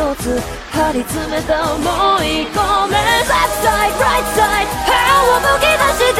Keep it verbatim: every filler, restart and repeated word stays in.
一つ張り詰めた想い込め Left side, right side 歯をむき出し